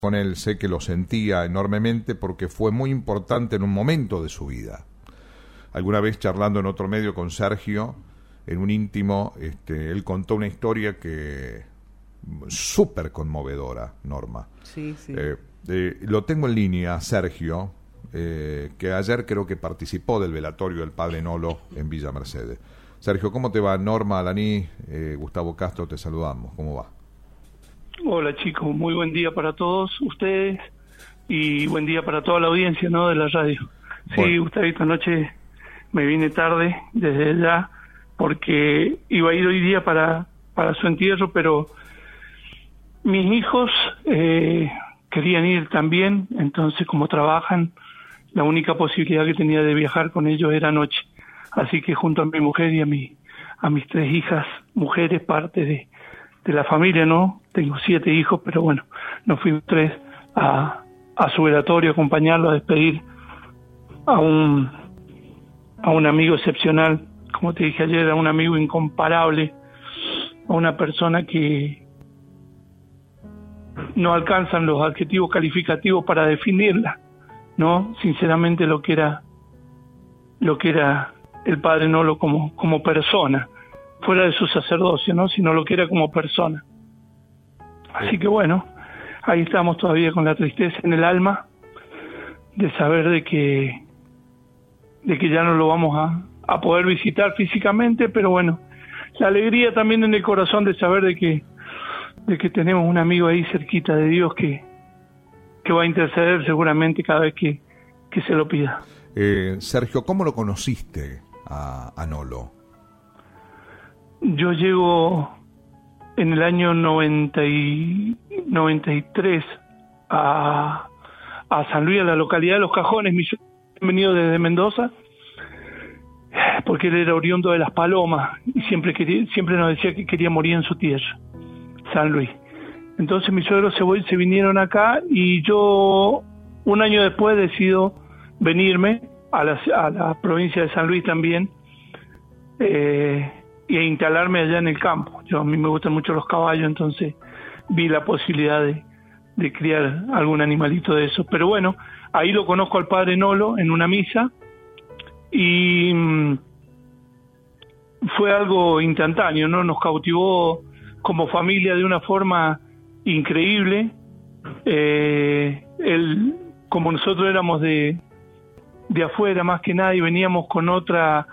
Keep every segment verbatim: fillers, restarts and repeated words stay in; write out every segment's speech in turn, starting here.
con él, sé que lo sentía enormemente porque fue muy importante en un momento de su vida. Alguna vez charlando en otro medio con Sergio, en un íntimo, este, él contó una historia que súper conmovedora, Norma. Sí, sí. Eh, eh, lo tengo en línea, Sergio, eh, que ayer creo que participó del velatorio del padre Nolo en Villa Mercedes. Sergio, ¿cómo te va? Norma, Alaní, eh, Gustavo Castro, te saludamos. ¿Cómo va? Hola chicos, muy buen día para todos ustedes y buen día para toda la audiencia, ¿no?, de la radio. Sí, Bueno. Gustavo, esta noche me vine tarde desde allá porque iba a ir hoy día para, para su entierro, pero mis hijos eh, querían ir también, entonces como trabajan, la única posibilidad que tenía de viajar con ellos era anoche. Así que junto a mi mujer y a, mi, a mis tres hijas, mujeres, parte de, de la familia, ¿no? Tengo siete hijos, pero bueno, nos fuimos tres a, a su velatorio, a acompañarlo, a despedir a un, a un amigo excepcional, como te dije ayer, a un amigo incomparable, a una persona que no alcanzan los adjetivos calificativos para definirla, ¿no? Sinceramente lo que era, lo que era el padre Nolo como, como persona, fuera de su sacerdocio, ¿no?, sino lo que era como persona. Así que bueno, ahí estamos todavía con la tristeza en el alma de saber de que de que ya no lo vamos a, a poder visitar físicamente, pero bueno, la alegría también en el corazón de saber de que de que tenemos un amigo ahí cerquita de Dios que, que va a interceder seguramente cada vez que, que se lo pida. Eh, Sergio, ¿cómo lo conociste a, a Nolo? Yo llego en el año noventa y tres a, a San Luis, a la localidad de Los Cajones. Mi suegro ha venido desde Mendoza porque él era oriundo de Las Palomas y siempre quería, siempre nos decía que quería morir en su tierra, San Luis. Entonces mis suegros se, se vinieron acá y yo un año después decido venirme a la, a la provincia de San Luis también, eh, y a instalarme allá en el campo. Yo, a mí me gustan mucho los caballos, entonces vi la posibilidad de, de criar algún animalito de esos. Pero bueno, ahí lo conozco al padre Nolo en una misa y mmm, fue algo instantáneo, ¿no? Nos cautivó como familia de una forma increíble. Eh, él, como nosotros éramos de, de afuera más que nada y veníamos con otra...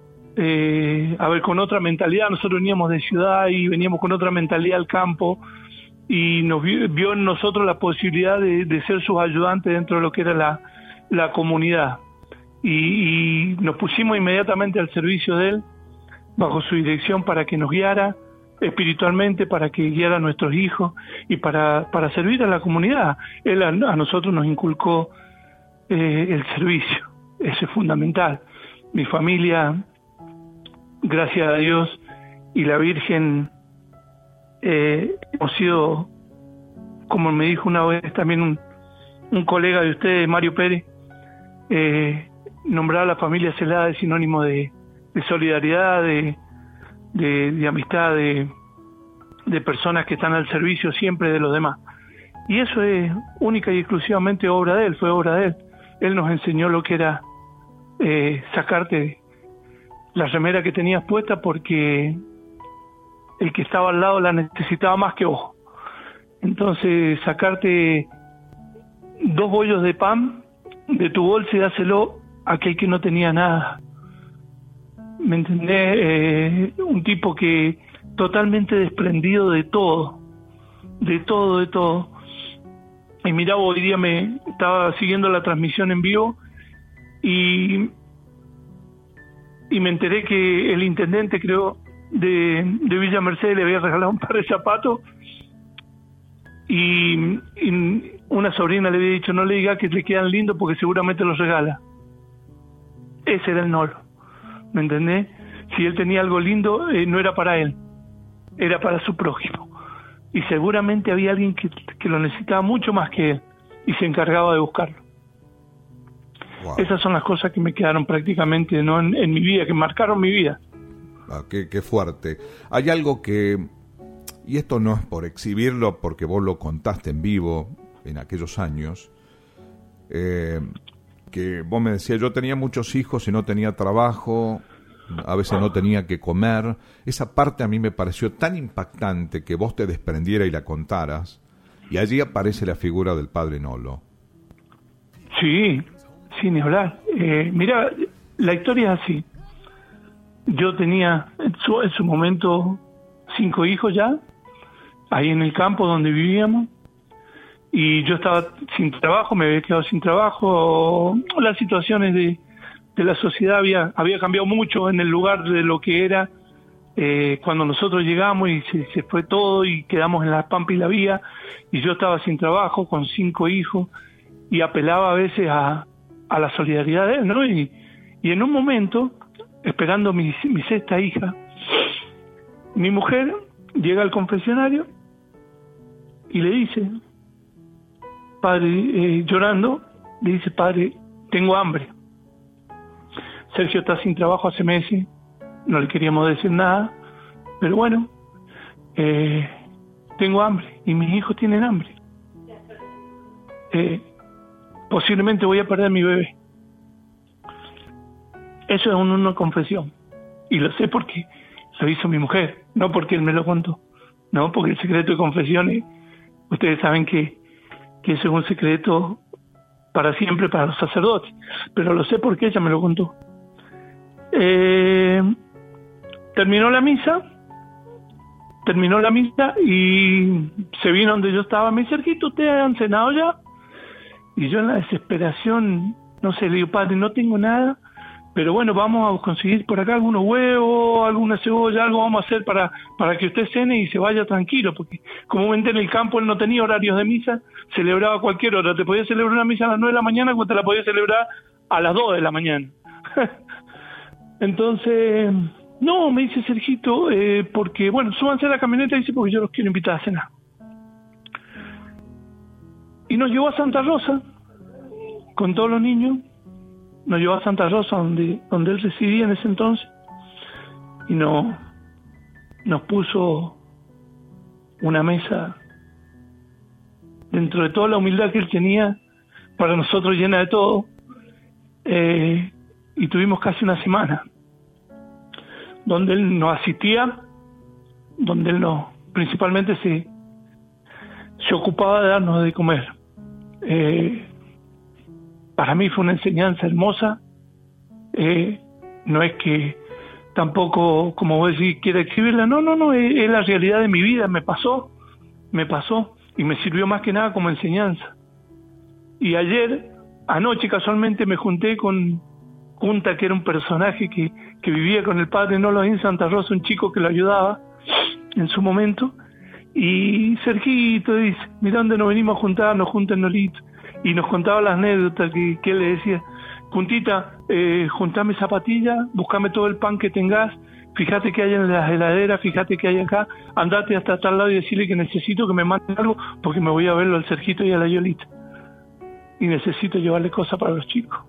Eh, a ver, con otra mentalidad. Nosotros veníamos de ciudad y veníamos con otra mentalidad al campo y nos vio, vio en nosotros la posibilidad de, de ser sus ayudantes dentro de lo que era la, la comunidad y, y nos pusimos inmediatamente al servicio de él bajo su dirección para que nos guiara espiritualmente, para que guiara a nuestros hijos y para, para servir a la comunidad. Él a, a nosotros nos inculcó eh, el servicio, eso es fundamental. Mi familia, gracias a Dios y la Virgen, eh, hemos sido, como me dijo una vez también un, un colega de ustedes, Mario Pérez, eh, nombrar a la familia Celada es sinónimo de, de solidaridad, de, de, de amistad, de, de personas que están al servicio siempre de los demás. Y eso es única y exclusivamente obra de él, fue obra de él. Él nos enseñó lo que era eh, sacarte la remera que tenías puesta porque el que estaba al lado la necesitaba más que vos. Entonces sacarte dos bollos de pan de tu bolsa y dáselo a aquel que no tenía nada. ¿Me entendés? Eh, un tipo que totalmente desprendido de todo, de todo, de todo. Y mirá, hoy día me estaba siguiendo la transmisión en vivo y y me enteré que el intendente, creo, de, de Villa Mercedes le había regalado un par de zapatos y, y una sobrina le había dicho no le diga que le quedan lindos porque seguramente los regala. Ese era el Nolo, ¿me entendés? Si él tenía algo lindo, eh, no era para él, era para su prójimo. Y seguramente había alguien que, que lo necesitaba mucho más que él y se encargaba de buscarlo. Wow. Esas son las cosas que me quedaron prácticamente, ¿no?, en, en mi vida, que marcaron mi vida. Ah, qué, qué fuerte. Hay algo que, y esto no es por exhibirlo, porque vos lo contaste en vivo, en aquellos años, eh, que vos me decías, yo tenía muchos hijos y no tenía trabajo, a veces no tenía que comer. Esa parte a mí me pareció tan impactante que vos te desprendieras y la contaras, y allí aparece la figura del padre Nolo. Sí, sí, ni hablar. Eh, mira, la historia es así. Yo tenía en su, en su momento cinco hijos ya, ahí en el campo donde vivíamos, y yo estaba sin trabajo, me había quedado sin trabajo. Las situaciones de, de la sociedad había, había cambiado mucho en el lugar de lo que era eh, cuando nosotros llegamos, y se, se fue todo y quedamos en la pampa y la vía, y yo estaba sin trabajo con cinco hijos y apelaba a veces a, a la solidaridad de él, ¿no? Y, y en un momento, esperando mi, mi sexta hija, mi mujer llega al confesionario y le dice, padre, eh, llorando, le dice, padre, tengo hambre. Sergio está sin trabajo hace meses, no le queríamos decir nada, pero bueno, eh, tengo hambre y mis hijos tienen hambre. Eh, posiblemente voy a perder mi bebé. Eso es una, una confesión, y lo sé porque lo hizo mi mujer, no porque él me lo contó, no, porque el secreto de confesiones, ustedes saben que, que eso es un secreto para siempre para los sacerdotes, pero lo sé porque ella me lo contó. Eh, terminó la misa, terminó la misa y se vino donde yo estaba, me dice, Sergito, ¿ustedes han cenado ya? Y yo en la desesperación, no sé, le digo, padre, no tengo nada, pero bueno, vamos a conseguir por acá algunos huevos, alguna cebolla, algo vamos a hacer para, para que usted cene y se vaya tranquilo, porque comúnmente en el campo él no tenía horarios de misa, celebraba a cualquier hora, te podía celebrar una misa a las nueve de la mañana cuando te la podía celebrar a las dos de la mañana. Entonces, no, me dice Sergito, eh, porque, bueno, súbanse a la camioneta, dice, porque yo los quiero invitar a cenar. Y nos llevó a Santa Rosa, con todos los niños, nos llevó a Santa Rosa, donde, donde él residía en ese entonces, y no, nos puso una mesa, dentro de toda la humildad que él tenía, para nosotros llena de todo, eh, y tuvimos casi una semana, donde él nos asistía, donde él nos, principalmente se, se ocupaba de darnos de comer. Eh, para mí fue una enseñanza hermosa, eh, no es que tampoco, como vos decís, quiera escribirla, no, no, no, es, es la realidad de mi vida, me pasó, me pasó, y me sirvió más que nada como enseñanza. Y ayer, anoche casualmente me junté con Junta, que era un personaje que, que vivía con el padre Nolo en Santa Rosa, un chico que lo ayudaba en su momento, y Sergito dice, mira dónde nos venimos a juntar, nos junta el Nolito, y nos contaba las anécdotas que, que él le decía, Juntita, eh, juntame zapatillas, buscame todo el pan que tengas, fíjate que hay en las heladeras, fíjate que hay acá, andate hasta tal lado y decirle que necesito que me manden algo, porque me voy a verlo al Sergito y a la Yolita, y necesito llevarle cosas para los chicos.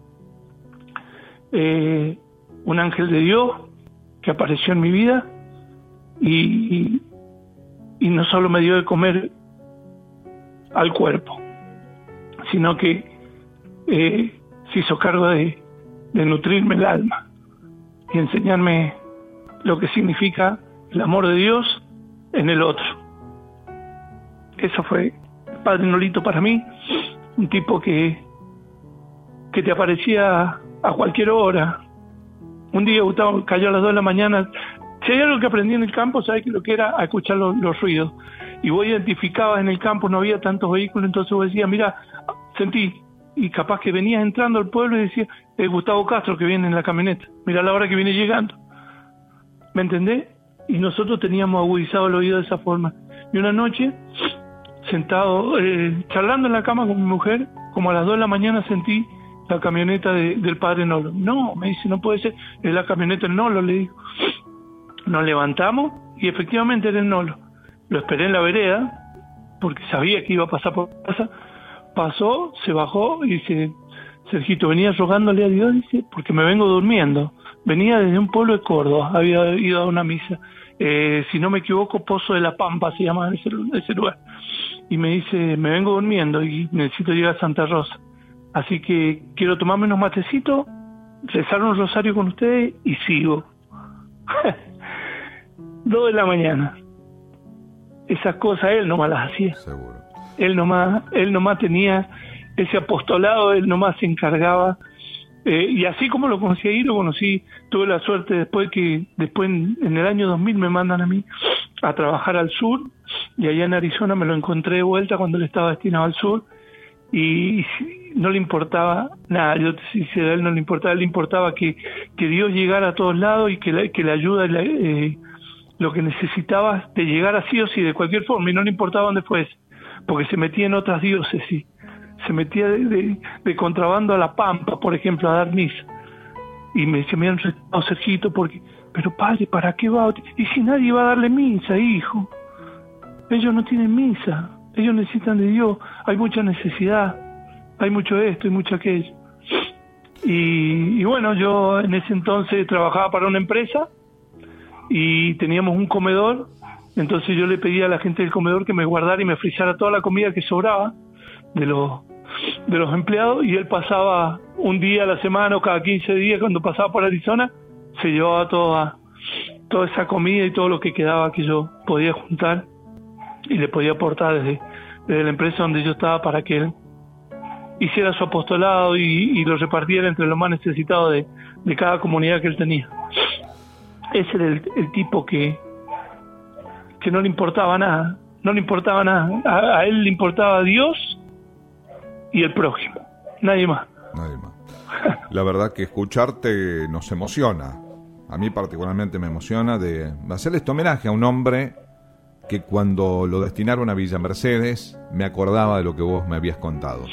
Eh, un ángel de Dios que apareció en mi vida y, y, y no solo me dio de comer al cuerpo, sino que eh, se hizo cargo de, de nutrirme el alma y enseñarme lo que significa el amor de Dios en el otro. Eso fue el padre Nolito para mí, un tipo que que te aparecía a cualquier hora. Un día Gustavo cayó a las dos de la mañana. Si hay algo que aprendí en el campo, ¿sabes lo que era? A escuchar los, los ruidos. Y vos identificabas en el campo, no había tantos vehículos, entonces vos decías, mira, sentí. Y capaz que venías entrando al pueblo y decías, es Gustavo Castro que viene en la camioneta. Mira la hora que viene llegando. ¿Me entendés? Y nosotros teníamos agudizado el oído de esa forma. Y una noche, sentado, eh, charlando en la cama con mi mujer, como a las dos de la mañana sentí la camioneta de, del padre Nolo. No, me dice, no puede ser, es la camioneta del Nolo, le digo. Nos levantamos y efectivamente era el Nolo. Lo esperé en la vereda, porque sabía que iba a pasar por casa. Pasó, se bajó y dice, Sergito, venía rogándole a Dios, dice, porque me vengo durmiendo. Venía desde un pueblo de Córdoba, había ido a una misa. Eh, si no me equivoco, Pozo de la Pampa se llama ese, ese lugar. y me dice, me vengo durmiendo y necesito llegar a Santa Rosa. Así que quiero tomarme unos matecitos, rezar un rosario con ustedes y sigo. Dos de la mañana. Esas cosas él nomás las hacía. Seguro. Él nomás, él nomás tenía ese apostolado, él nomás se encargaba. Eh, y así como lo conocí ahí, lo conocí, tuve la suerte después que, después en, en el año dos mil me mandan a mí a trabajar al sur, y allá en Arizona me lo encontré de vuelta cuando él estaba destinado al sur, y, y no le importaba nada, yo te sincero, a él no le importaba, le importaba que, que Dios llegara a todos lados y que la, que la ayuda, la, eh, lo que necesitaba de llegar así o sí, de cualquier forma, y no le importaba dónde fuese, porque se metía en otras diócesis, se metía de, de, de contrabando a La Pampa, por ejemplo, a dar misa, y me decía, me han retado, Sergito, porque, pero padre, ¿para qué va? Y si nadie va a darle misa, hijo, ellos no tienen misa, ellos necesitan de Dios, hay mucha necesidad, hay mucho esto y mucho aquello. Y, y bueno, yo en ese entonces trabajaba para una empresa y teníamos un comedor, entonces yo le pedía a la gente del comedor que me guardara y me frizara toda la comida que sobraba de los de los empleados, y él pasaba un día a la semana o cada quince días, cuando pasaba por Arizona, se llevaba toda, toda esa comida y todo lo que quedaba que yo podía juntar y le podía aportar desde, desde la empresa donde yo estaba, para que él hiciera su apostolado y, y lo repartiera entre los más necesitados de, de cada comunidad que él tenía. Ese era el, el tipo que, que no le importaba nada, no le importaba nada, a, a él le importaba Dios y el prójimo, nadie más. Nadie más. La verdad que escucharte nos emociona, a mí particularmente me emociona, de hacerle este homenaje a un hombre que cuando lo destinaron a Villa Mercedes me acordaba de lo que vos me habías contado.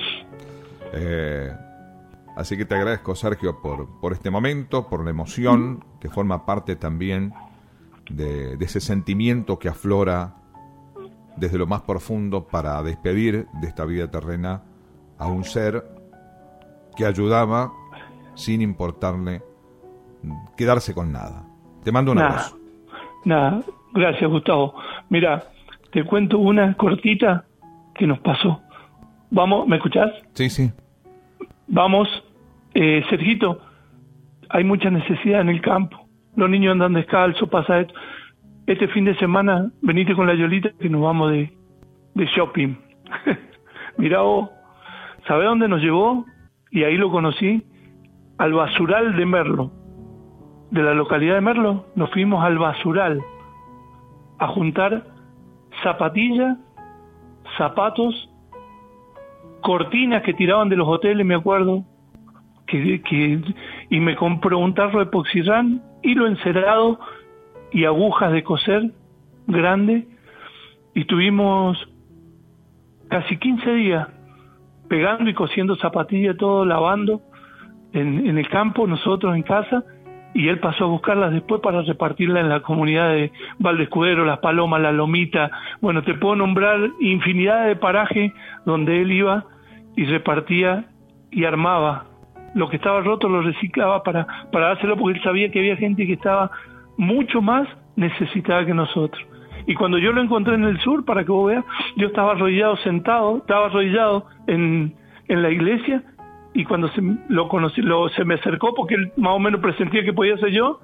Eh, así que te agradezco, Sergio, por, por este momento, por la emoción que forma parte también de, de ese sentimiento que aflora desde lo más profundo para despedir de esta vida terrena a un ser que ayudaba sin importarle quedarse con nada. Te mando un abrazo. Nada, gracias, Gustavo. Mira, te cuento una cortita que nos pasó. Vamos, ¿me escuchás? Sí, sí. Vamos, eh, Sergito, hay mucha necesidad en el campo. Los niños andan descalzos, pasa esto. Este fin de semana venite con la Yolita que nos vamos de, de shopping. Mirá vos, ¿sabés dónde nos llevó? Y ahí lo conocí, al basural de Merlo. De la localidad de Merlo, nos fuimos al basural a juntar zapatillas, zapatos, cortinas que tiraban de los hoteles, me acuerdo, que, que y me compró un tarro de epoxirrán, hilo encerado y agujas de coser grande, y tuvimos casi quince días pegando y cosiendo zapatillas, todo lavando en, en el campo, nosotros en casa, y él pasó a buscarlas después para repartirlas en la comunidad de Valdescudero, Las Palomas, La Lomita. Bueno, te puedo nombrar infinidad de parajes donde él iba y repartía y armaba. Lo que estaba roto lo reciclaba para, para dárselo, porque él sabía que había gente que estaba mucho más necesitada que nosotros. Y cuando yo lo encontré en el sur, para que vos veas, yo estaba arrodillado sentado, estaba arrodillado en, en la iglesia, y cuando se lo conocí, lo, se me acercó, porque él más o menos presentía que podía ser yo,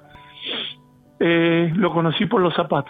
eh, lo conocí por los zapatos.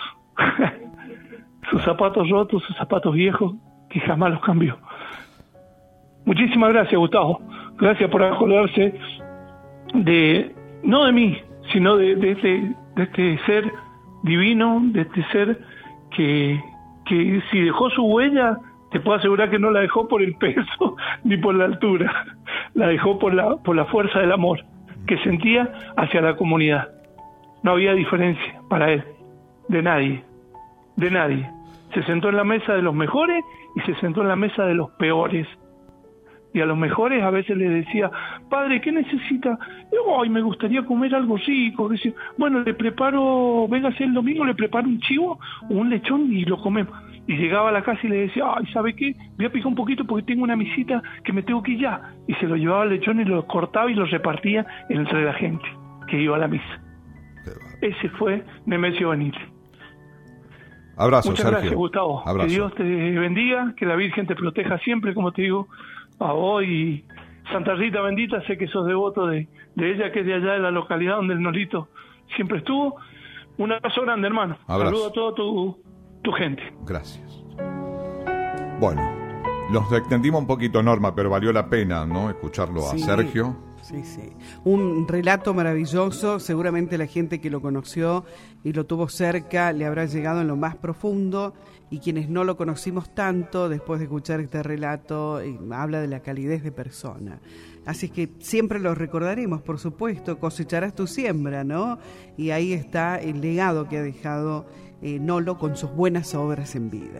Sus zapatos rotos, sus zapatos viejos, que jamás los cambió. Muchísimas gracias, Gustavo. Gracias por acordarse de, no de mí, sino de, de, este, de este ser divino, de este ser que, que si dejó su huella, te puedo asegurar que no la dejó por el peso ni por la altura, la dejó por la, por la fuerza del amor que sentía hacia la comunidad. No había diferencia para él, de nadie, de nadie. Se sentó en la mesa de los mejores y se sentó en la mesa de los peores. Y a los mejores a veces les decía, padre, ¿qué necesita? Ay, me gustaría comer algo rico. Decía, bueno, le preparo, véngase el domingo, le preparo un chivo o un lechón y lo comemos. Y llegaba a la casa y le decía, ay, ¿sabe qué? Voy a picar un poquito porque tengo una misita que me tengo que ir ya. Y se lo llevaba al lechón y lo cortaba y lo repartía entre la gente que iba a la misa. Ese fue Nemesio Benítez. Abrazo, Muchas Sergio. gracias, Gustavo. Abrazo. Que Dios te bendiga, que la Virgen te proteja siempre, como te digo, a vos y Santa Rita bendita, sé que sos devoto de, de ella, que es de allá de la localidad donde el Nolito siempre estuvo. Un abrazo grande, hermano. Abrazo. Saludo a toda tu, tu gente. Gracias. Bueno, los extendimos un poquito, Norma, pero valió la pena, ¿no? Escucharlo Sí. a Sergio. Sí, sí. Un relato maravilloso. Seguramente la gente que lo conoció y lo tuvo cerca le habrá llegado en lo más profundo, y quienes no lo conocimos tanto, después de escuchar este relato, eh, habla de la calidez de persona. Así que siempre lo recordaremos, por supuesto. Cosecharás tu siembra, ¿no? Y ahí está el legado que ha dejado eh, Nolo con sus buenas obras en vida.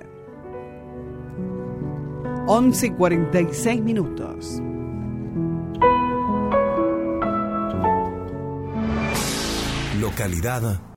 once cuarenta y seis minutos. Localidad